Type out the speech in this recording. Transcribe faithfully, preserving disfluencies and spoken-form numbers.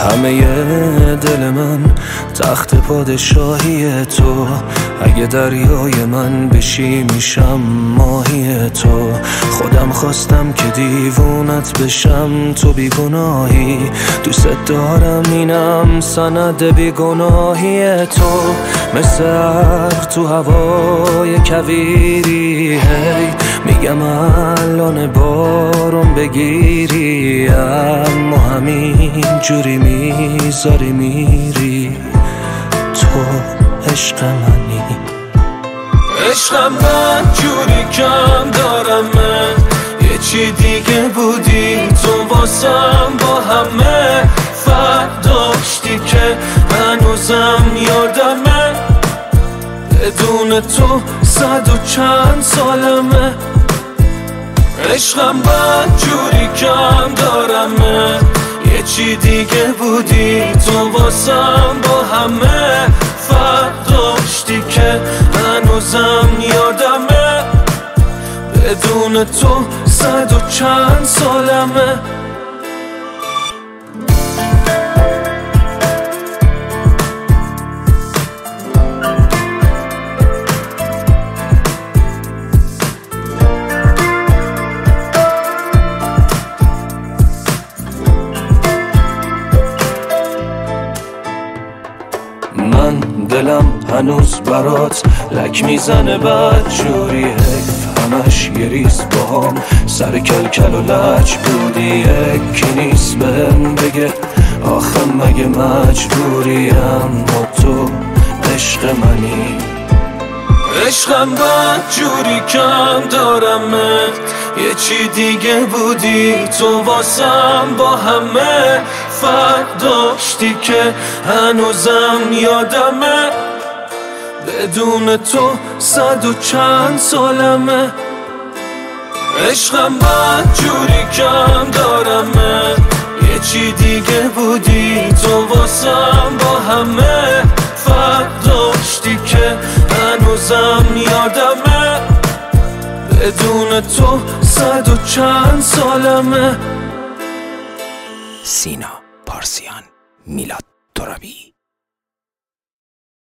همه دل من تخت پادشاهی تو، اگه دریای من بشی میشم ماهی تو. خودم خواستم که دیوونت بشم، تو بیگناهی، دوست دارم اینم سند بیگناهی تو. مثل ابر تو هوای کویری، هی میگم الان بارون بگیری، اما همین جوری میذاری میری. تو عشق منی، عشقم من جوری کم دارم، من یه چی دیگه بودی تو واسم، با همه فرق داشتی که هنوزم یادمه. بدون تو صد و چند سالمه. عشقم من جوری کم دارم، من یه چی دیگه بودی تو واسم، با همه فرق داشتی که هنوزم یادمه. بدون تو صد و چند سالمه. من دلم هنوز برات لک میزنه بدجوری، حیف همش یه ریز باهام سر کلکل و لج بودی. یکی نیست بهم بگه آخه مگه مجبوری، اما تو عشق منی. عشقم من جوری کم دارم، من یه چی دیگه بودی تو واسم، با همه فرق داشتی که هنوزم یادمه. بدون تو صد و چند سالمه. عشقم من جوری کم دارم، من یه چی دیگه بودی تو واسم، با همه فرق داشتی که هنوزم یادمه. بدون تو صد و چند سالمه. سینا پارسیان، میلاد ترابی.